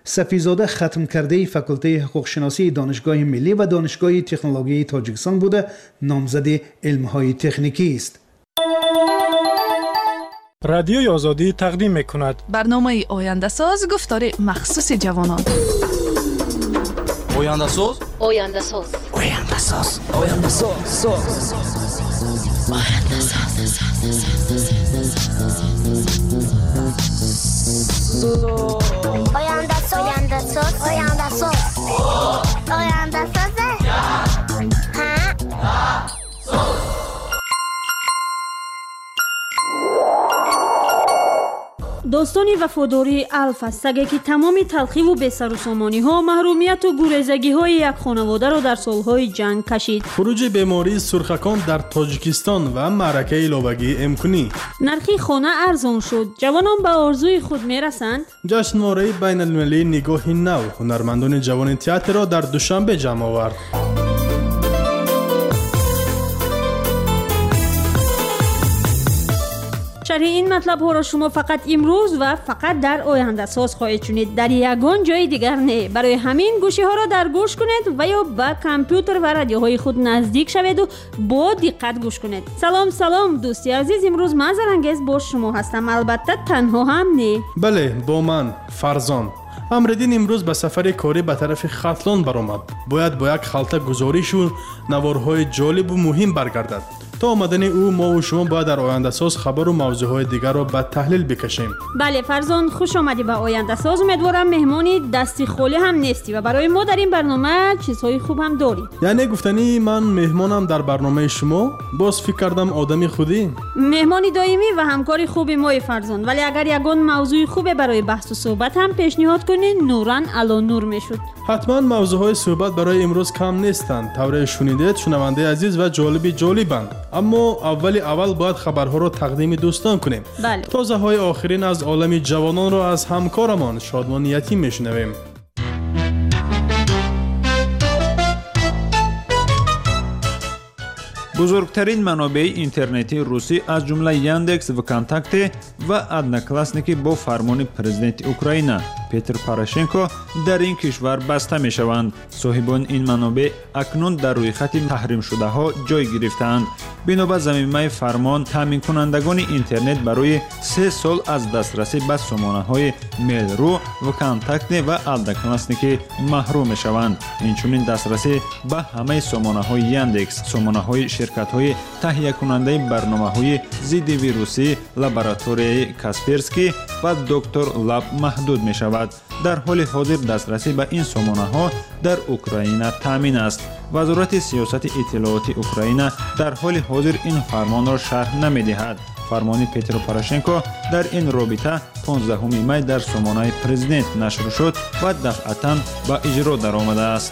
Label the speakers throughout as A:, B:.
A: صفیزاده ختم کرده فاکولته حقوق شناسی دانشگاه ملی و دانشگاه تکنولوژی تاجیکستان بوده، نامزد علم‌های تکنیکی است.
B: رادیوی آزادی تقدیم می‌کند
C: برنامه آینده ساز گفتار مخصوص جوانان.
D: آینده ساز،
C: آینده ساز،
D: آینده ساز، آینده ساز،
E: آینده ساز، آینده ساز، آینده ساز، آینده ساز.
F: داستانی وفاداری الف است، سگی که تمام تلخی و بی‌سروسامانی ها، محرومیت و گریزگی های یک خانواده را در سالهای جنگ کشید.
B: خروج بیماری سرخکان در تاجیکستان و معرکه ایلابگی امکنی.
F: نرخی خانه ارزان شد. جوانان به آرزوی خود میرسند.
B: جشنواره بین المللی نگاه نو هنرمندان جوان تئاتر را در دوشنبه جمع آورد.
F: شرح این مطلب ها را شما فقط امروز و فقط در آینده ساز خواهید شنید، در یگان جای دیگر نه. برای همین گوشی ها را در گوش کنید و یا به کامپیوتر و رادیوهای خود نزدیک شوید و با دقت گوش کنید. سلام دوستی عزیز، امروز من زرنگز با شما هستم، البته تنها هم نه.
B: بله، با من فرزان. امردین امروز به سفر کاری به طرف ختلان برآمد. باید با یک خلطه گزارش و نوارهای جالب و مهم برگردد. تا آمدن او ما و شما باید در آینده ساز خبر و موضوعهای دیگر را به تحلیل بکشیم.
F: بله فرزان، خوش آمدی به آینده ساز. امیدوارم مهمانی دستی خالی هم نیستی و برای ما در این برنامه چیزهای خوب هم داری.
B: یعنی گفتنی من مهمانم در برنامه شما؟ باز فکر کردم آدمی خودی.
F: مهمانی دائمی و همکاری خوبی مای فرزان، ولی اگر یگان موضوع خوبه برای بحث و صحبت هم پیشنهاد کنی نوران علا نور میشد.
B: حتما موضوعهای صحبت برای امروز کم نیستند. طور شنیدید شنونده عزیز و جالبند. اما اول باید خبرها را تقدیم دوستان کنیم.
F: بله.
B: تازه های آخرین از عالم جوانان را از همکارمان شادمان یتیم میشنویم.
G: бузургтарин манобеи интернетии русӣ аз ҷумла Яндекс, ВКонтакте ва Одноклассники бо фармони президенти Украина Петр Порошенко дар ин кишвар баста мешаванд. соҳибони ин манобеъ акнун дар рӯйхати таҳримшудаҳо ҷой гирифтаанд. бинобар замимаи фармон таъминкунандагони интернет барои 3 сол аз дастрасӣ ба сомонаҳои Mail.ru, ВКонтакте ва Одноклассники маҳрум мешаванд. инчунин дастрасӣ ба ҳамаи сомонаҳои Яндекс, сомонаҳои ширкатҳои таҳиякунандаи барномаҳои зидди вирусӣ лабораторияи Касперский ва Доктор Лаб маҳдуд мешавад. дар ҳоли ҳозир дастрасӣ ба ин сомонаҳо дар Украина таъмин аст. вазорати сиёсати иттилооти Украина дар ҳоли ҳозир ин фармонро шарҳ намедиҳад. фармони Петр Порошенко дар ин робита 15 май дар сомонаи президент нашр шуд ва дафъатан ба иҷро даромадааст.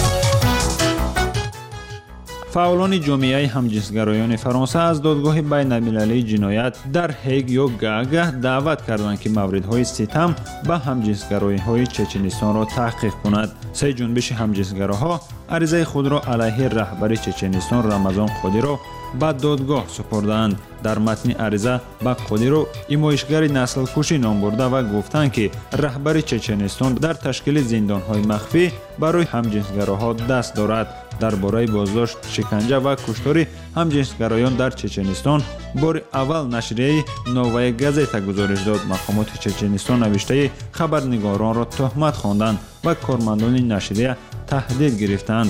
G: фаъолони ҷомеаи ҳамҷинсгароёни фаронса аз додгоҳи байналмилалии ҷиноят дар ҳег ё гаага даъват карданд ки мавридҳои ситам ба ҳамҷинсгароиҳои чеченистонро таҳқиқ кунад. се ҷунбиши ҳамҷинсгароҳо аризаи худро алайҳи раҳбари Чеченистон Рамазон Қодиров ба додгоҳ супурданд. дар матни ариза ба Қодиров ҳимоишгари наслкушӣ ном бурда ва гуфтанд ки раҳбари Чеченистон дар ташкили зиндонҳои махфӣ барои ҳамҷинсгароҳо даст дорад. дар бораи боздошт, шиканҷа ва куштори ҳамҷинсгароён дар Чеченистон бори аввал нашрияи Новая газета гузориш дод. мақомоти Чеченистон навиштаи хабарнигоронро тӯҳмат хонданд ва кормандони нашрия таҳдид гирифтанд.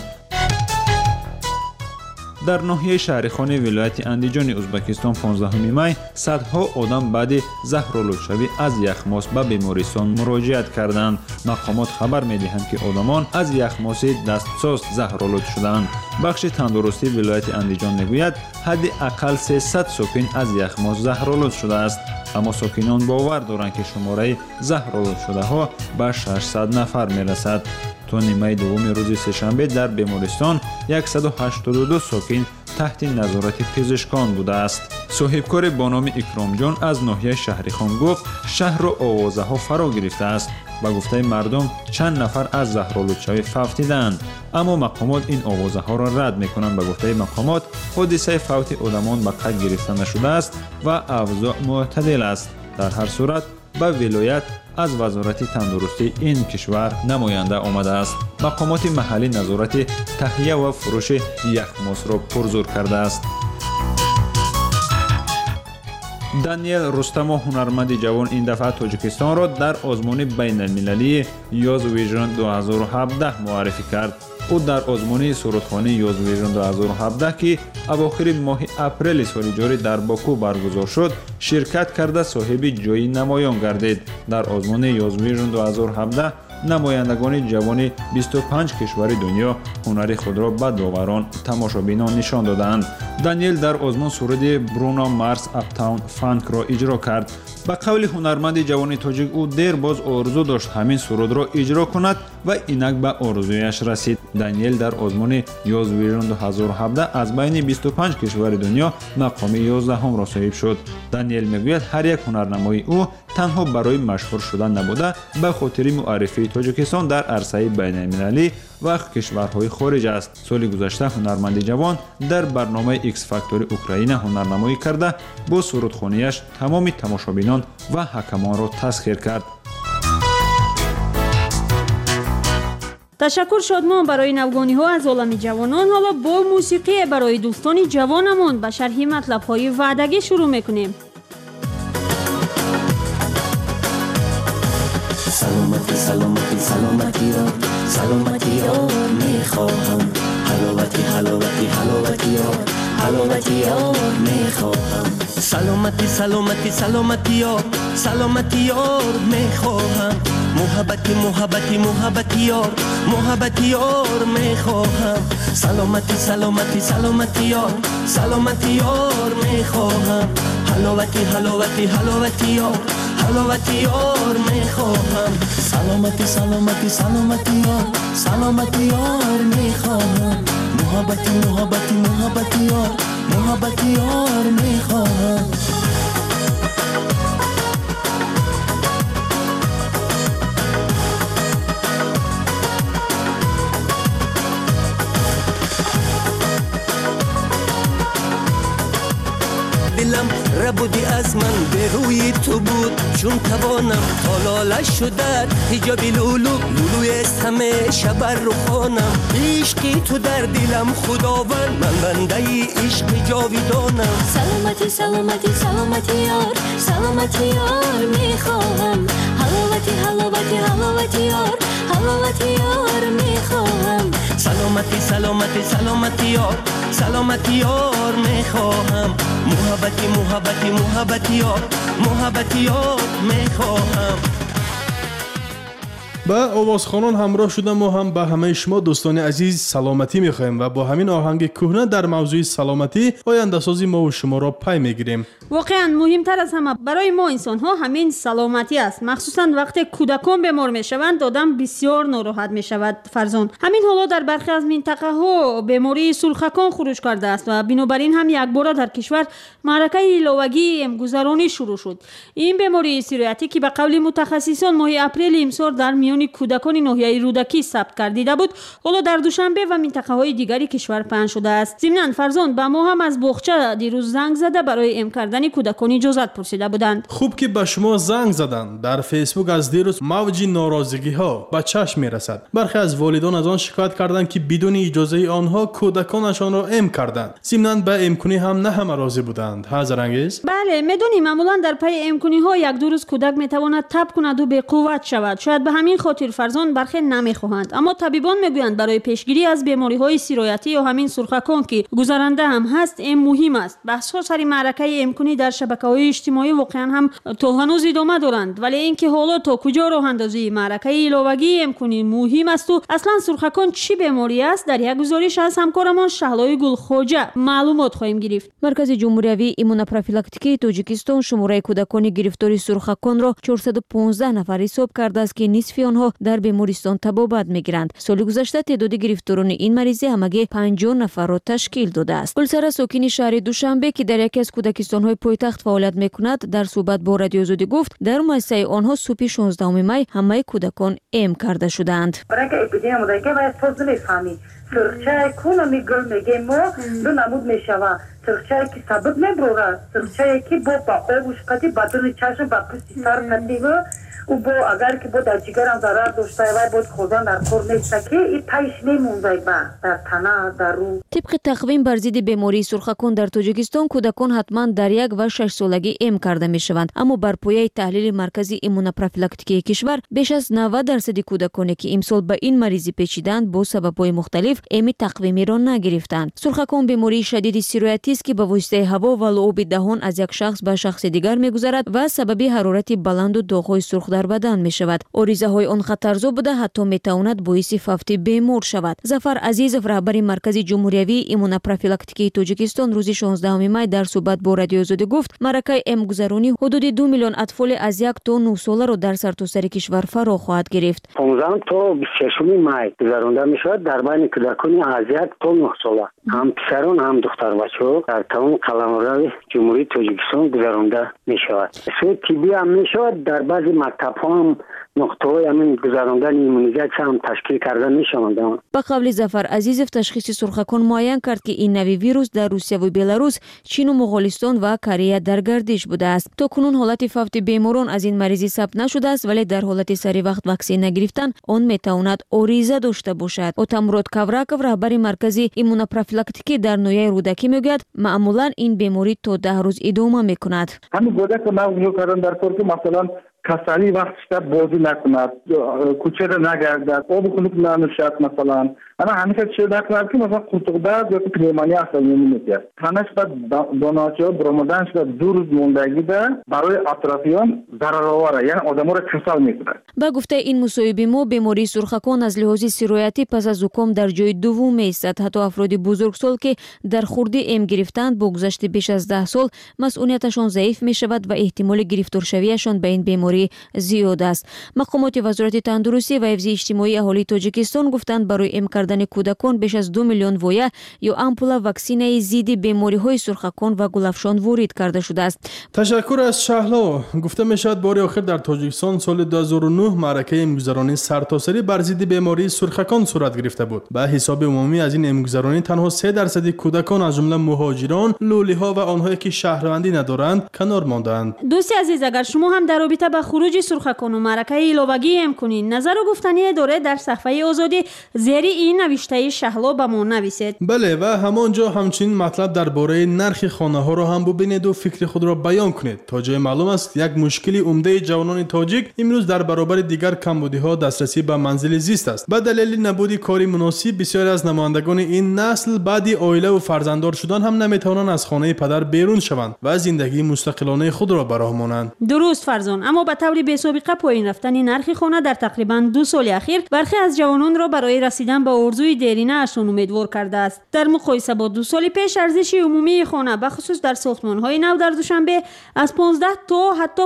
G: дар ноҳияи шаҳрихони вилояти Андиҷони Ӯзбекистон 15 май садҳо одам баъди заҳролудшавӣ аз яхмос ба бемористон муроҷиат карданд. мақомот хабар медиҳанд ки одамон аз яхмоси дастсоз заҳролуд шуданд. бахши тандурустии вилояти Андиҷон мегӯяд ҳадди ақал 300 сокин аз яхмос заҳролуд шудааст. аммо сокинон бовар доранд ки шумораи заҳролудшудаҳо ба 600 нафар мерасад. то нимаи дуввуми рӯзи сешанбе дар бемористон 182 сокин таҳти назорати пизишкон будааст. соҳибкоре бо номи Икромҷон аз ноҳияи Шаҳрихон гуфт шаҳрро овозаҳо фаро гирифтааст. ба гуфтаи мардум чанд нафар аз заҳролудшавӣ фавтиданд. аммо мақомот ин овозаҳоро рад мекунанд. ба гуфтаи мақомот ҳодисаи фавти одамон ба қайд гирифта нашудааст ва авзоъ мӯътадил аст. дар ҳар сурат به ولایت از وزارت تندرستی این کشور نماینده آمده است. مقامات محلی نظارت تهیه و فروش یخماس را پرزور کرده است. دانیل رستمو هنرمند جوان این دفعه تاجیکستان را در آزمون بین المللی یوز ویژن 2017 معرفی کرد. او در آزمون سرودخوانی یوز ویژن 2017 که اواخر ماه اپریل سال جاری در باکو برگزار شد شرکت کرده صاحب جای نمایان گردید. در آزمون یوز ویژن 2017 نمایندگان جوان 25 کشور دنیا هنر خود را به داوران تماشابینان نشان دادند. دانیل در آزمون سرود برونو مارس اپتاون فانک را اجرا کرد. به قول هنرمند جوان تاجیک او دیر باز آرزو داشت همین سرود را اجرا کند و اینک به آرزویش رسید. دانیل در آزمون یوز ویژن 2017 از بین 25 کشور دنیا مقام 11 را صاحب شد. دانیل میگوید هر یک هنرنمای او تنها برای مشهور شدن نبوده به خاطر معرفی تاجیکستان در عرصه بین المللی و کشورهای خارج است. سال گذشته هنرمند جوان در برنامه ایکس فاکتور اوکراین هنرنمایی کرده با سرودخوانیش تمام تماشابینان و حکمان را تسخیر کرد.
F: تشکر شادمان برای نوگانی ها از عالم جوانان. حالا با موسیقی برای دوستان جوانمون به شرح مطلب های وعدگی شروع میکنیم.
D: سلامتی سلامتی سلامتی را سلامتی را میخواهم حلاوتی حلاوتی حلاوتی را حلاوتی را میخواهم سلامتی سلامتی سلامتی را سلامتی را میخواهم محبتی محبتی محبتی یار محبتی یار میخواهم سلامتی سلامتی سلامتی یار سلامتی یار میخواهم حلاوتی حلاوتی حلاوتی یار حلاوتی یار میخواهم سلامتی سلامتی سلامتی یار سلامتی یار میخواهم محبتی محبتی محبتی یار محبتی یار میخواهم دلم ربودی از من به روی تو بود چون توانم تالاله شده حجاب لولو لولوی است همه شبر رو خانم عشقی تو در دلم خداوند من بنده عشق جاویدانم
H: سلامتی سلامتی سلامتی یار سلامتی یار میخواهم حلاوتی حلاوتی حلاوتی یار حلاوتی یار میخواهم
D: سلامتی سلامتی سلامتی یار سلامتی یار میخواهم محبتی محبتی محبتی یار محبتی یار میخواهم.
B: با آوازخوانان همراه شده ما هم به همه شما دوستان عزیز سلامتی میخوایم و با همین آهنگ کهنه در موضوع سلامتی آینده سازی ما و شما را پی میگیریم.
F: واقعا مهمتر از همه برای ما انسان ها همین سلامتی است. مخصوصا وقتی کودکان بیمار میشوند آدم بسیار ناراحت میشود. فرزان همین حالا در برخی از منطقه ها بیماری سرخکان خروج کرده است و بنابراین هم یک بار در کشور معرکه ایلاوگی امگذرانی شروع شد. این بیماری سیریاتی که به قول متخصصان ماه اپریل امسال در میان کودکان ناحیه رودکی ثبت گردیده بود حالا در دوشنبه و منطقه های دیگری کشور پهن شده است. ضمناً فرزان به ما هم از بخچه دیروز زنگ زده برای ام کردن کودکان اجازت پرسیده بودند.
B: خوب که به شما زنگ زدن. در فیسبوک از دیروز موج ناراضگی ها به چشم میرسد. برخی از والدان از آن شکایت کردند که بدون اجازه آنها کودکانشان را ام کردند. ضمناً به امکنی هم نه همه راضی بودند. حاضر انگیز؟
F: بله میدونیم معمولا در پی امکنی ها یک دو روز کودک میتواند تب کند و به قوت شود. شاید به همین خاطر فرزان برخی نمیخواهند، اما طبیبان میگویند برای پیشگیری از بیماری های سیرایتی یا همین سرخکان که گذرنده هم هست این مهم است. بحث ها سر معرکه امکنی در شبکه‌های اجتماعی واقعا هم تا هنوز ادامه دارند، ولی اینکه حالا تا کجا راه اندازی معرکه ایلاوگی امکنی مهم است و اصلا سرخکان چی بیماری است در یک گزارش از همکارمان شهلای گلخواجه معلومات خواهیم گرفت.
I: مرکز جمهوری ایمونوپروفیلاکتیکی تاجیکستان شماره کودکان گرفتاری سرخکان را 415 نفر حساب کرده است که نصف آنها در بیمارستان طبابت میگیرند. سال گذشته تعداد گرفتاران این مریضی همگی 50 نفر را تشکیل داده است. گلسره ساکن شهر دوشنبه که در یکی از کودکستان‌های پایتخت فعالیت میکند در صحبت با رادیو آزادی گفت در مؤسسه آنها صبح 16 می همه کودکان ام کرده شدند.
J: برای که اپیدمی بوده که باید توضیح بفهمی سرخچه کلمی گل میگیم ما دو نمود میشوه سرخچه که سبب میبروره سرخچه که با باقای وشقتی بدون چشم با پستی سر کتیگه او با اگر که با در جگرم ضرر داشته و بود خدا در کور نیسته که این پیش میمونده در تنه در رو.
I: طبق تقویم بر ضد بیماری سرخکان در تاجیکستان کودکان حتما در 1 و 6 سالگی ام کرده می شوند، اما بر پایه تحلیل مرکزی ایمونوپروفیلاکتیکی کشور بیش از 90% کودکانی که امسال به این مریضی پیچیدند با سبب‌های مختلف ام تقویمی را نگرفتند. سرخکان بیماری شدید سیرایتی است که به واسطه هوا و لعاب دهان از یک شخص به شخص دیگر می‌گذرد و سبب حرارت بلند و داغ‌های سرخ در بدن می شود. آریزه‌های آن خطرزا بوده حتی می تواند باعث فوت بیمار شود. ظفر عزیزов رهبر مرکز جمهوریوی ایمونوپروفیلاکتیکی تاجیکستان روز 16 می در صحبت با رادیو آزادی گفت مرکه امگذرانی حدود 2 میلیون اطفال از 1 تا 9 ساله را در سرتاسر کشور فرا خواهد گرفت.
K: 15 تا 26 می گذرانده می شود در بین کودکان از 1 تا 9 ساله هم پسران هم دختر بچه‌ها در تمام قلمرو جمهوری تاجیکستان گذرانده می شود. سوی طبی هم می شود در بعضی مکتب‌ها هم نقطه‌های همین گذراندن ایمونیزاسیون هم تشکیل کرده می‌شوند.
I: با قبل ظفر عزیزов تشخیص سرخکان معین کرد که این نوی ویروس در روسیه و بلاروس، چین و مغولستان و کره در گردش بوده است. تا کنون حالت فوت بیماران از این مریضی ثبت نشده است، ولی در حالت سری وقت واکسن نگرفتن آن میتواند آریزه داشته باشد. اتمرود کاوراکov رهبر مرکزی ایمونوپروفیلاکتیکی در نویه رودکی میگوید معمولا این بیماری تا 10 روز ادامه میکند.
L: همین گونه که ما کردن در کور که مثلا کسانی وقتش بازی نکند، کوچه را نگردد، آب خنک ننوشد مثلا. اما همیشه چه نکند که مثلا قطب‌دار یا پنیمونیا اصلا نمی‌گیرد. تنش بعد دانه‌ها برآمدنش 2 روز موندگی داره برای اطرافیان ضررآوره، یعنی آدم‌ها را کسل می‌کند.
I: با گفته این مصاحبه ما بیماری سرخکان از لحاظ سیرایتی پس از زکام در جای دوم ایستاد. حتی افراد بزرگسال که در خورده ام گرفتند با گذشت بیش از 10 سال مسئولیتشان ضعیف می‌شود و احتمال گرفتار شویشان به این بیماری زیاد است. مقامات وزارت تندرستی و حفظ اجتماعی اهالی تاجیکستان گفتند برای ام کردن کودکان بیش از 2 میلیون وایه یا آمپول واکسینه ضد بیماری‌های سرخکان و گلفشان وارد کرده شده است.
B: تشکر از شهلا. گفته میشد بار آخر در تاجیکستان سال 2009 معرکه امگذرانی سرتاسری بر ضد بیماری سرخکان صورت گرفته بود. به حساب عمومی از این امگذرانی تنها 3% کودکان از جمله مهاجران، لولی‌ها و آنهایی که شهروندی ندارند کنار ماندند.
F: دوست عزیز، اگر شما هم در رابطه با خروج سرخکان و معرکه علاوگی ام کنین نظر و گفتنی داره در صفحه آزادی زیر این نوشته شهلا به ما نویسید.
B: بله، و همانجا همچنین مطلب درباره نرخ خانه ها را هم ببینید و فکر خود را بیان کنید. تا جای معلوم است یک مشکلی عمده جوانان تاجیک امروز در برابر دیگر کمبودی ها دسترسی به منزل زیست است. به دلیل نبود کاری مناسب بسیاری از نمایندگان این نسل بعد عائله و فرزنددار شدن هم نمیتوانند از خانه پدر بیرون شوند و زندگی مستقلانه خود را به راه مانند.
F: درست فرزان، اما به طور بی‌سابقه پایین رفتن نرخ خانه در تقریبا 2 سال اخیر برخی از جوانان را برای رسیدن به آرزوی دیرینه اشون امیدوار کرده است. در مقایسه با 2 سال پیش ارزش عمومی خانه به خصوص در ساختمان‌های نو در دوشنبه از 15 تا حتی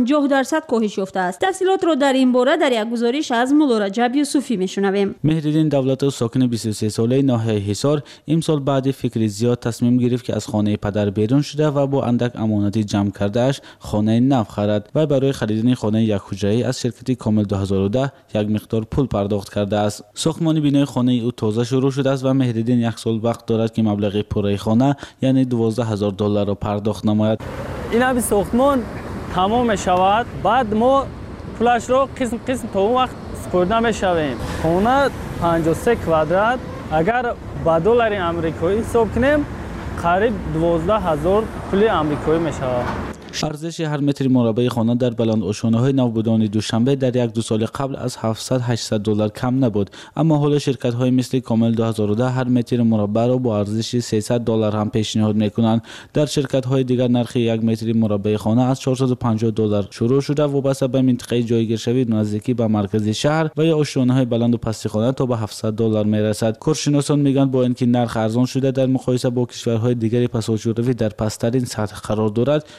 F: 50% کاهش یافته است. تفصیلات را در این باره در یک گزارش از مولا رجب یوسفی میشنویم.
M: مهرالدین دولت ساکن 23 ساله ناحیه حصار امسال بعد فکر زیاد تصمیم گرفت که از خانه پدر بیرون شده و با اندک امانتی جمع کردهش خانه نو خرید و برای خریدن خانه یک حجره‌ای از شرکت کامل 2010 یک مقدار پول پرداخت کرده است. ساختمان بینای خانه او تازه شروع شده است و مهرالدین 1 سال وقت دارد که مبلغ پوره خانه یعنی $12,000 را پرداخت نماید.
N: این ابی ساختمان تمام شود بعد ما پولش را قسم قسم تا اون وقت سپرده میشویم. خانه 53 کوادرات اگر با دلار آمریکایی حساب کنیم قریب 12,000 پول آمریکایی میشود.
M: ارزش هر متر مربع خانه در بلند آشانه‌های نوبودان دوشنبه در 1-2 سال قبل از $700-800 کم نبود، اما حالا شرکت‌های مثل کامل 2010 هر متر مربع را با ارزش $300 هم پیشنهاد می‌کنند. در شرکت‌های دیگر نرخ 1 متر مربع خانه از $450 شروع شده و وابسته به منطقه جایگیرشوی نزدیکی به مرکز شهر و یا آشانه‌های بلند و پست خانه تا به $700 می‌رسد. کارشناسان میگن با اینکه نرخ ارزان شده در مقایسه با کشورهای دیگری پس‌الوروی در پست‌ترین سطح قرار دارد، باز هم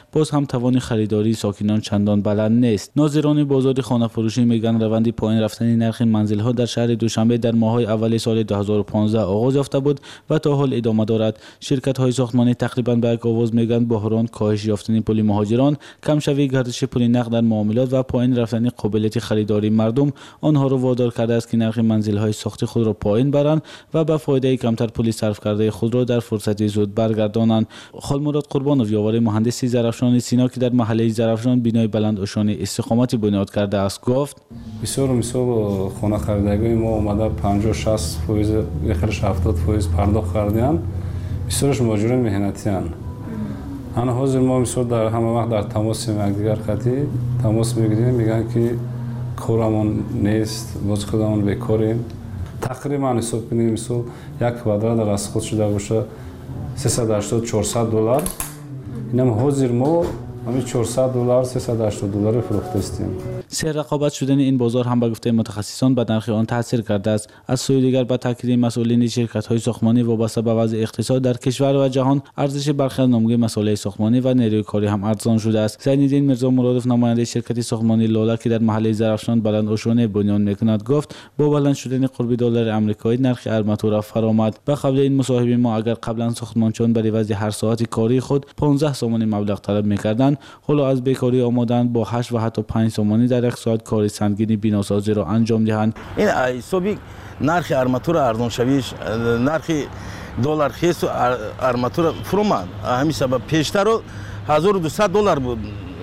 M: توان خریداری ساکنان چندان بلند نیست. ناظران بازار خانه فروشی میگن روند پایین رفتن نرخ منزل‌ها در شهر دوشنبه در ماه‌های اول سال 2015 آغاز یافته بود و تا حال ادامه دارد. شرکت‌های ساختمانی تقریباً به یک آواز میگن بحران، کاهش یافتن پول مهاجران، کمشوی گردش پول نقد در معاملات و پایین رفتن قابلیت خریداری مردم آنها را وادار کرده است که نرخ منزل‌های ساختی خود را پایین برند و به فایده کمتر پول صرف کرده خود را در فرصتی زود برگردانند. خالمراد قربانوف یاور مهندسی زرافشان سینا که در محله زرافشان بینای بلند اوشانی استقامتی بنیاد کرده است گفت:
O: بسیار مثال خانه خریدگی ما اومده 50-60% یخرش 70% پرداخت کردیم. بسیارش ماجران مهنتیان. هن حاضر ما مثال در همه وقت در تماس یکدیگر خطی تماس میگیریم، میگن که کارمون نیست، باز خودمون بیکاریم. تقریبا حساب کنیم مثال یک کوادرات در از خود شده باشه 380-400 دلار. اینم حاضر ما همین 400 دلار 380 دلار فروخته استیم.
M: سر رقابت شدن این بازار هم به گفته متخصصان به نرخ آن تاثیر کرده است. از سوی دیگر به تاکید مسئولین شرکت‌های ساختمانی وابسته به وضع اقتصاد در کشور و جهان، ارزش برخی از نمونه مسائل ساختمانی و نیروی کاری هم ارزان شده است. زین‌الدین میرزا مرادوف نماینده شرکت ساختمانی لاله که در محله زرافشان بلند اوشونه بنیان میکند گفت: با بلند شدن قرب دلار آمریکایی نرخ ارماتور فرآمد. به قبل این مصاحبه ما اگر قبلا ساختمانچیان برای وضع هر ساعت کاری خود 15 سومانی مبلغ طلب می‌کردند، حالا از بیکاری آمادند با 8 و حتی 5 سومانی در یک ساعت کار سنگین بیناسازی را انجام دهند.
P: این حسابی نرخ ارماتور ارزان شویش، نرخ دلار خیس و ارماتور فرومند. همین سبب پیشتر 1200 دلار بود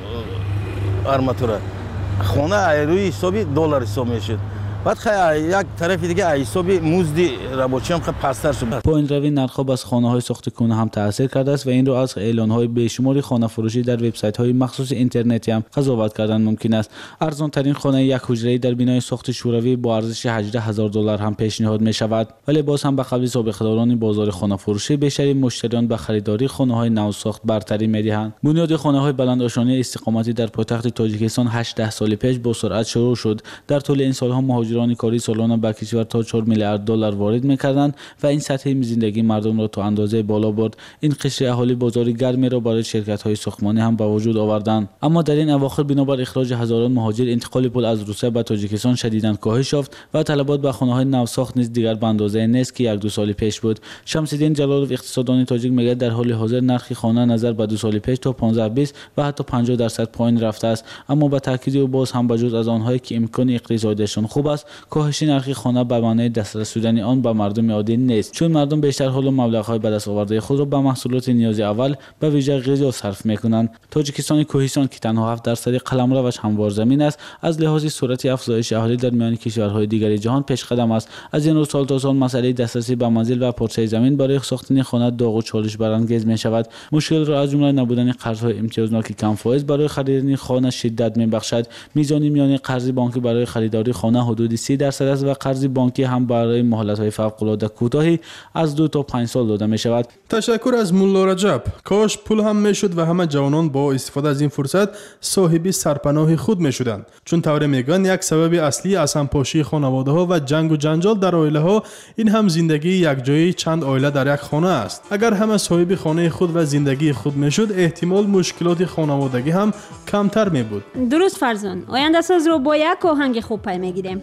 P: ارماتور. خانه ایروی حسابی دلار حساب میشد. بعد یک طرف دیگه حسابی مزد رابطی هم پستر شد.
M: پایین روی نرخ‌ها بس خانه‌های ساخت‌کننده هم تاثیر کرده است و این را از اعلان‌های بیشماری خانه فروشی در وبسایت‌های مخصوص اینترنتی هم قضاوت کردن ممکن است. ارزان‌ترین خانه یک حجره‌ای در بنای ساخت شوروی با ارزش 18000 دلار هم پیشنهاد می‌شود، ولی باز هم به قبل سابقه‌داران بازار خانه فروشی بیشتر مشتریان به خریداری خانه‌های نوساخت برتری می‌دهند. بنیاد خانه‌های بلندآشانی استقامتی در پایتخت تاجیکستان 18 سال پیش با سرعت شروع شد. در طول این سال‌ها مهاجران کاری سالانه به کشور تا 4 میلیارد دلار وارد می‌کردند و این سطح زندگی مردم را تا اندازه بالا برد. این قشر اهالی بازار گرمی را برای شرکت‌های ساختمانی هم به وجود آوردند. اما در این اواخر بنابر اخراج هزاران مهاجر انتقال پول از روسیه به تاجیکستان شدیداً کاهش یافت و طلبات به خانه‌های نوساخت نیز دیگر به اندازه نیست که 1-2 سال پیش بود. شمس‌الدین جلالوف اقتصاددان تاجیک میگه در حال حاضر نرخ خانه نظر به 2 سال پیش تا 15-20 و حتی 50% پایین رفته است، اما با تاکید او باز هم بجز از آنهایی که امکان اقتصادیشان خوب است، کاهش نرخ خانه به معنای دسترس شدن آن به مردم عادی نیست، چون مردم بیشتر حال مبلغ‌های به دست آورده خود را به محصولات نیاز اول به ویژه غذا صرف می‌کنند. تاجیکستان کوهستان که تنها 7% قلمروش هموار زمین است، از لحاظ سرعت افزایش اهالی در میان کشورهای دیگر جهان پیشقدم است. از این رو سال تا سال مسئله دسترسی به منزل و پارچه زمین برای ساختن خانه داغ و چالش برانگیز می‌شود. مشکل را از جمله نبودن قرض‌های امتیازناک کم فایز برای خریدن خانه شدت می‌بخشد. میزان میانه قرض بانکی برای خریداری خانه حدود 30% است و قرض بانکی هم برای مهلت‌های فوق‌العاده کوتاهی از 2 تا 5 سال داده می‌شود.
B: تشکر از مولا رجب. کاش پول هم میشد و همه جوانان با استفاده از این فرصت صاحب سرپناه خود میشدند، چون طوری میگن یک سبب اصلی از همپاشی خانواده‌ها و جنگ و جنجال در عائله‌ها این هم زندگی یک جایی چند عائله در یک خانه است. اگر همه صاحب خانه خود و زندگی خود میشد، احتمال مشکلات خانوادگی هم کمتر میبود.
F: درست فرزان. آینده ساز رو با یک آهنگ خوب پی میگیریم.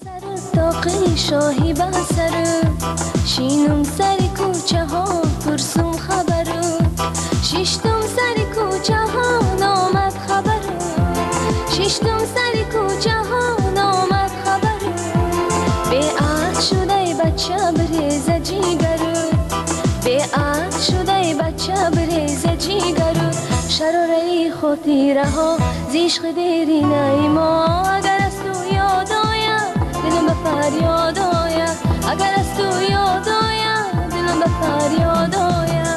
H: داقی شاهی بسر شینم سری کوچه ها پرسم خبر ششتم سری کوچه ها نامد خبر ششتم سری کوچه ها نامد خبر به عهد شده بچه بریز جیگر به عهد شده بچه بریز جیگر شراره خاطره ها زیشق دیری نیما اگر از تو یاد دلم به فریاد آید اگر از تو یاد آید دلم به فریاد آید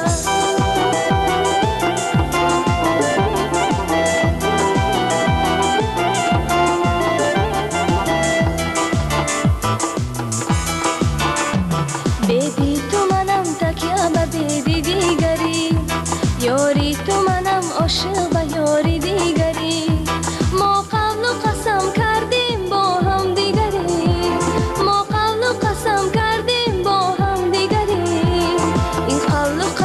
H: بیدی تو منم تکیه به بیدی دیگری یاری تو منم عاشق به یاری دیگری ما قبل قسم کردیم با هم دیگری ما قبل قسم کردیم با هم دیگری این قبل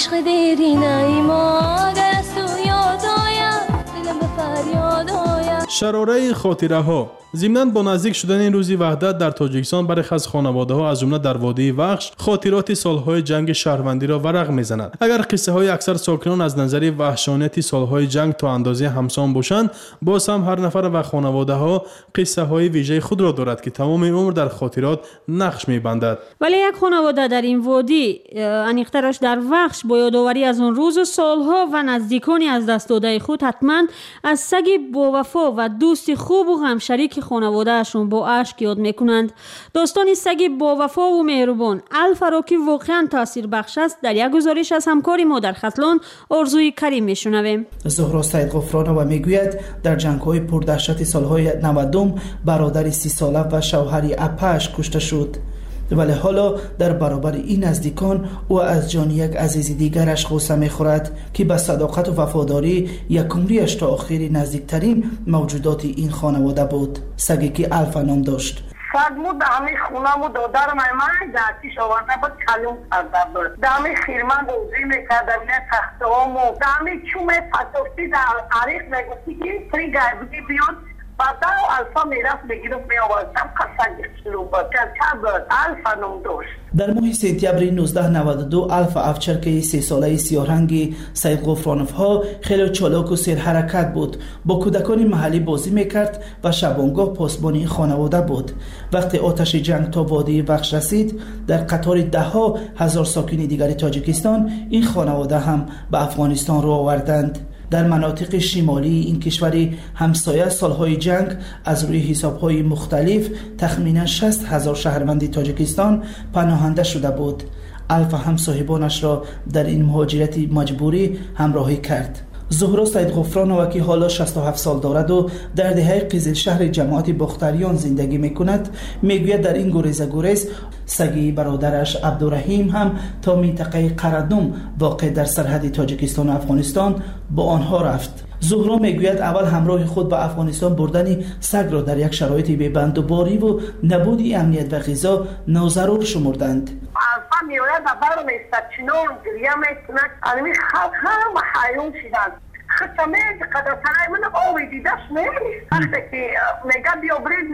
H: عشق دیرینه ما اگر از تو یاد آید دلم به فریاد آید.
B: شراره خاطره ها ضمناً با نزدیک شدن روزی وحدت در تاجیکستان برخی از خانواده‌ها از جمله در وادی وخش خاطرات سالهای جنگ شهروندی را ورق می‌زنند. اگر قصه های اکثر ساکنان از نظر وحشانیت سالهای جنگ تا اندازه همسان باشند، باز هم هر نفر و خانواده‌ها قصه های ویژه خود را دارد که تمام عمر در خاطرات نقش می‌بندد.
F: ولی یک خانواده در این وادی انیخترش در وخش با یادآوری از اون روز و سالها و نزدیکانی از دست داده خود حتما از سگ باوفا و دوست خوب و همشریک خانواده اشون با اشک یاد میکنند. داستان سگ باوفا و مهربان الفا را که واقعا تاثیر بخش است در یک گزارش از همکاری ما در ختلان آرزوی کریم میشنویم.
Q: زهرا سیدغفرانова میگوید در جنگ‌های پردهشت سالهای 90 برادر 30 ساله و شوهری اپاش کشته شد. ولی حالا در برابر این نزدیکان او از جان یک عزیز دیگرش غصه می‌خورد که به صداقت و وفاداری یک عمریش تا آخر نزدیکترین موجودات این خانواده بود. سگی که الفا نام داشت.
J: سگمو دامی خونمو دادر من دستیش آورده بود کلوم کرده بود. دامی خیرمن بوزی میکرده بینه تختهامو دامی چومه پتوفتی در عریق نگوستی که سری گربگی بیاد بعد الفا میرفت بگیرم میآوردم قصد شروع بود که بود الفا نام داشت.
Q: در ماه سپتامبر 1992 الفا افچر که 3 ساله سیاه‌رنگ سیدغفرانوف ها خیلی چالاک و سرحرکت بود. با کودکان محلی بازی میکرد و شبانگاه پاسبانی خانواده بود. وقتی آتش جنگ تا وادی وخش رسید در قطار ده‌ها هزار ساکن دیگر تاجیکستان این خانواده هم به افغانستان رو آوردند. در مناطق شمالی این کشوری همسایه سالهای جنگ از روی حسابهای مختلف تخمینا 60,000 شهروند تاجیکستان پناهنده شده بود. الفا هم صاحبانش را در این مهاجرت مجبوری همراهی کرد. زهرا سیدغفرانова که حالا 67 سال دارد و در دهه قزل شهر جماعت باختریان زندگی میکند میگوید در این گریز سگی برادرش عبدالرحیم هم تا منطقه قردوم واقع در سرحد تاجیکستان و افغانستان با آنها رفت. زهرا میگوید اول همراه خود به افغانستان بردن سگ را در یک شرایط بی‌بند و باری و نبود امنیت و غذا ناضرور شمردند.
J: الفا میوید و برم استرچنون گریه میکنند علمی خلق هم حیون شدند. خطمه قدر سنای من آوی دیدش نیست. وقتی که میگه بیا بریم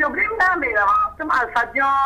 J: نمیرم. الفا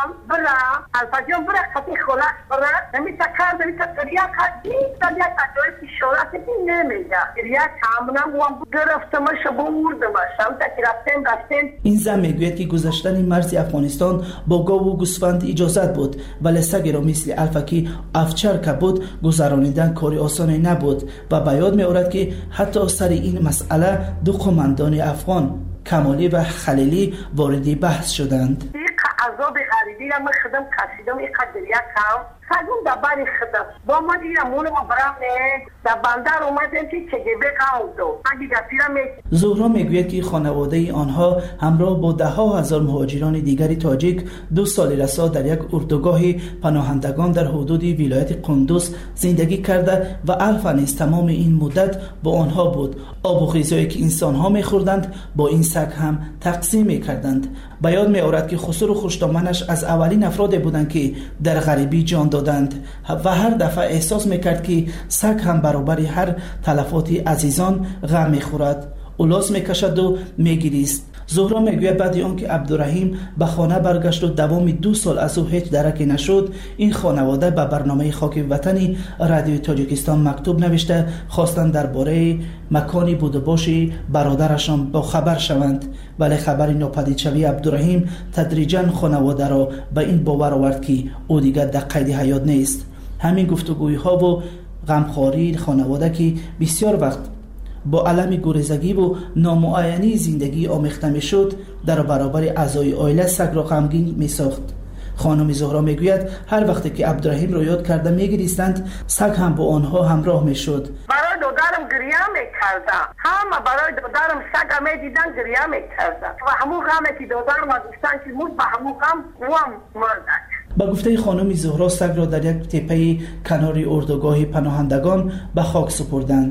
J: جان برا خطی خلاص برا نمیشه کرد نمیشه گریه کردی در یک اجای پیشارتی نمیگه گریه کامنم و گرفتمش بردمش هم تکی رفتیم. این
Q: زن میگوید که گذشتن مرز افغانستان با گاو و گوسفند اجازت بود ولی سگ را مثل الفا که افچر که بود گذرانیدن کاری آسانی نبود و به یاد میآورد که حتی سر این مسئله دو قماندان افغان کمالی و خلیلی وارد بحث شدند.
J: عذاب غریبی را من خودم کشیدم این قدریه کم سگون در بری خودم با ما دیگه مونو ما برم در بندر اومدم که چگبه قوم دو اگه گفیرم
Q: زهرا میگوید که خانواده آنها همراه با 10,000 مهاجران دیگری تاجیک 2 سال رسا در یک اردوگاه پناهندگان در حدود ولایت قندوز زندگی کرده و الفا نیز تمام این مدت با آنها بود. آب و غذایی که انسانها میخوردند با این سگ هم تقسیم میکردند. به یاد میآورد که خسرو خوشتامنش از اولین افراد بودند که در غریبی جان دادند و هر دفعه احساس میکرد که سگ هم برابر هر تلفات عزیزان غم میخورد. اولاس میکشد و میگریست. زهرا میگوید بعد آنکه عبدالرحیم به خانه برگشت و دوام 2 سال از او هیچ درکی نشد این خانواده به برنامه خاک وطنی رادیوی تاجیکستان مکتوب نوشته خواستند درباره مکانی بود و باشی برادرشان با خبر شوند ولی خبر ناپدید شوی عبدالرحیم تدریجا خانواده را به این باور آورد که او دیگر در قید حیات نیست. همین گفتگوی ها و غمخواری خانواده که بسیار وقت با علم گریزگی و نامعینی زندگی آمیخته می شد در برابر اعضای عائله سگ را غمگین می ساخت. خانم زهرا میگوید هر وقتی که عبدالرحیم را یاد کرده میگریستند سگ هم با آنها همراه می شد.
J: برای دادرم گریه میکردم همه برای دادرم سگ میدیدن گریه میکردن و همون غمی که دادرم داشتن که مرد به همون غم هم مردن.
Q: با گفته خانم زهرا سگ را در یک تپه کنار اردوگاه پناهندگان به خاک سپردند.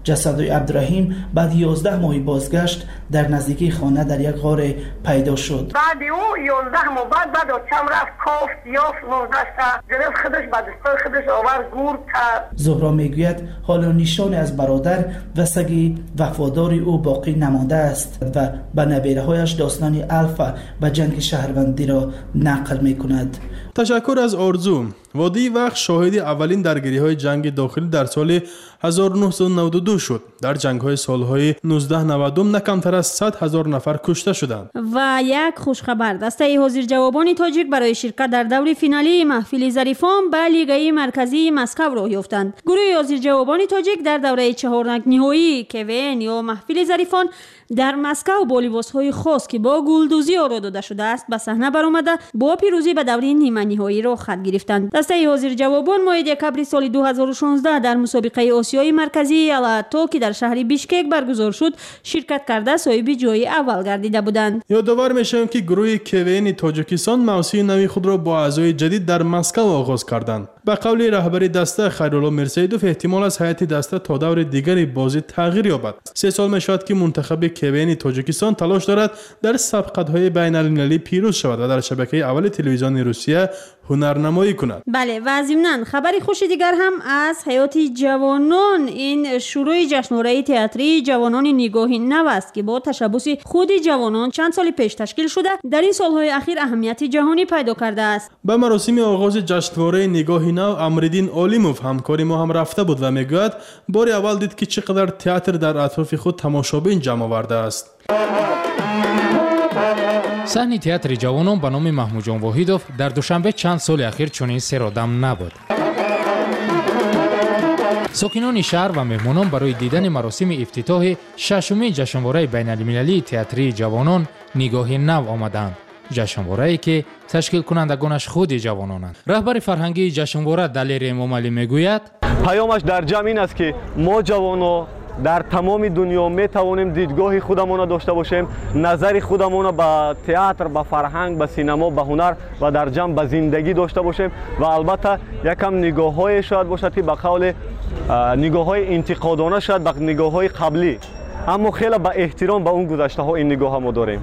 Q: جسد عبدالرحیم بعد 11 ماه بازگشت در نزدیکی خانه در یک غار پیدا شد.
J: بعد او 11 ماه بعد چم رفت کافت یافت نوزشت گرفت خودش به دستای خودش آورد گور کرد.
Q: زهرا میگوید حالا نشانی از برادر و سگی وفاداری او باقی نمانده است و به نبیرهایش داستان الفا و جنگ شهروندی را نقل میکند.
B: تشکر از آرزو. وادی وقت شاهد اولین درگیری‌های جنگ داخلی در سال 1992 شد. در جنگ‌های سال‌های 1992 نه کمتر از 100,000 نفر کشته شدند.
F: و یک خوشخبر، دسته حاضر جوابان تاجیک برای شرکت در دور فینالی محفل ظریفان به لیگ مرکزی مسکو راه یافتند. گروه حاضر جوابان تاجیک در دوره چهارم نهایی کوین یا محفل ظریفان در مسکو با لباس‌های خاص که با گلدوزی آرا داده شده است به صحنه برآمده با پیروزی به دوره نیمه نهایی را خط گرفتند. دسته حاضر جوابان ماه دکامبر سال 2016 در مسابقه آسیای مرکزی الاتو که در شهر بیشکک برگزار شد شرکت کرده صاحب جای اول گردیده بودند.
B: یادآور می‌شویم که گروه کوین تاجیکستان موسم نوی خود را با اعضای جدید در مسکو آغاز کردند. به قول رهبر دسته خیرالله میرسیدوف احتمال از هیئت دسته تا دور دیگری بازی تغییر یابد. 3 سال می‌شود که منتخب کوین تاجیکستان تلاش دارد در سبقت‌های بین‌المللی پیروز شود و در شبکه اول تلویزیون روسیه هنرنمایی کند.
F: بله و ضمناً خبری خوش دیگر هم از حیات جوانان. این شروع جشنواره تئاتری جوانان نگاه نو است که با تشبث خود جوانان چند سال پیش تشکیل شده در این سالهای اخیر اهمیت جهانی پیدا کرده است.
B: به مراسم آغاز جشنواره نگاه نو امردین علیموف همکاری ما هم رفته بود و میگوید بار اول دید که چقدر تئاتر در اطراف خود تماشابین جمع آورده است.
R: صحنه تئاتر جوانان به نام محمود جان واحدوف در دوشنبه چند سال اخیر چنین سرآدم نبود. ساکنان شهر و مهمانان برای دیدن مراسم افتتاح ششمین جشنواره بین‌المللی تئاتری جوانان نگاه نو آمدند. جشنواره‌ای که تشکیل کنندگانش خود جوانانند. رهبر فرهنگی جشنواره دلیر امامعلی میگوید
S: پیامش در جمع این است که ما جوانان در تمام دنیا می توانیم دیدگاه خودمون را داشته باشیم، نظر خودمون را به تئاتر، به فرهنگ، به سینما، به هنر و در جمع به زندگی داشته باشیم و البته یکم نگاه‌های شاید باشد که به قول نگاه‌های انتقادانه شاید به نگاه‌های قبلی، اما خیلی با احترام به اون گذشته‌ها این نگاه ما داریم.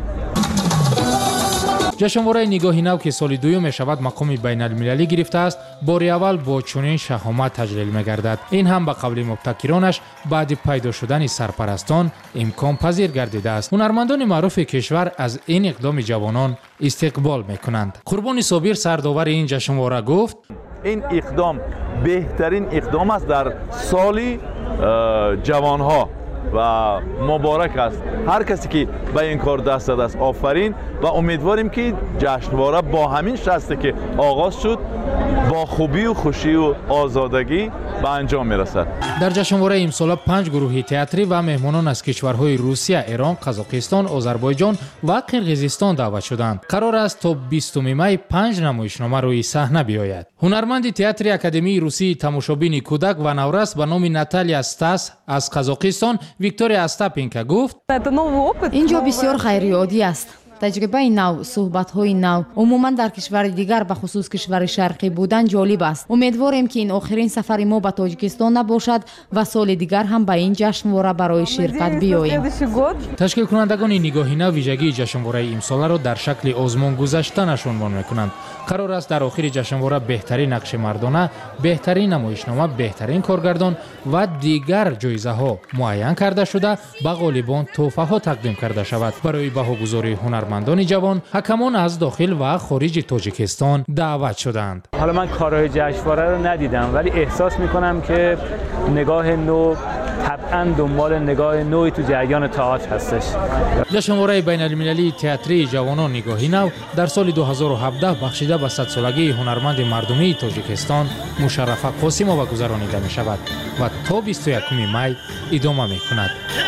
R: جشنواره نگاه نو که سال دوم می شود مقام بین المللی گرفته است بار اول با چنین شهامت تجلیل می گردد. این هم به قول مبتکرانش بعد پیدا شدن سرپرستان امکان پذیر گردیده است. هنرمندان معروف کشور از این اقدام جوانان استقبال می کنند. قربان صابر سرداور این جشنواره گفت
T: این اقدام بهترین اقدام است در سال جوانها و مبارک است هر کسی که به این کار دست داده است. آفرین و امیدواریم که جشنواره با همین شسته که آغاز شد با خوبی و خوشی و آزادگی به انجام میرسد.
R: در جشنواره امسال 5 گروه تئاتری و مهمانان از کشورهای روسیه، ایران، قزاقستان، آذربایجان و قرقیزستان دعوت شدند. قرار است تا 20 می 5 نمایشنامه روی صحنه بیاید. هنرمند تئاتر اکادمی روسی تماشابین کودک و نورس به نام ناتالیا استاس از قزاقستان ویکتوریا استاپینکا گفت
U: اینجا بسیار خیریادی است. تجربه نو، صحبت‌های نو، عموما در کشور دیگر به خصوص کشور شرقی بودن جالب است. امیدواریم که این آخرین سفر ما به تاجیکستان نباشد و سال دیگر هم به این جشنواره برای شرکت بیاییم.
R: تشکیل کنندگان نگاه نو ویژگی جشنواره امسال را در شکل آزمون گذشتنش عنوان می‌کنند. قرار است در آخر جشنواره بهترین نقش مردانه، بهترین نمایشنامه، بهترین کارگردان و دیگر جایزه‌ها معین کرده شده به غالبان تحفه‌ها تقدیم کرده شود. برای بهاگذاری هنرمندان جوان حکمان از داخل و خارج تاجیکستان دعوت شدند.
N: حالا من کارهای جشنواره رو ندیدم ولی احساس می‌کنم که نگاه نو طبعاً دنبال نگاه نوعی تو جریان تئاتر هستش.
R: جشنواره بین‌المللی تئاتری جوانان نگاه نو در سال 2017 بخشیده به 100 سالگی هنرمند مردمی تاجیکستان مشرفه قاسمووا گذرانیده می شود و تا 21 می ادامه می کند.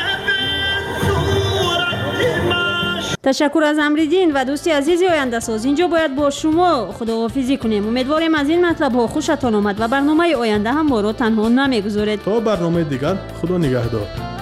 F: تشکر از امریدین و دوستی عزیزی آینده ساز. اینجا باید با شما خداحافظی کنیم. امیدواریم از این مطلب ها خوشتان آمد و برنامه آینده هم ما را تنها نمیگذارید.
B: تا برنامه دیگر خدا نگهدار.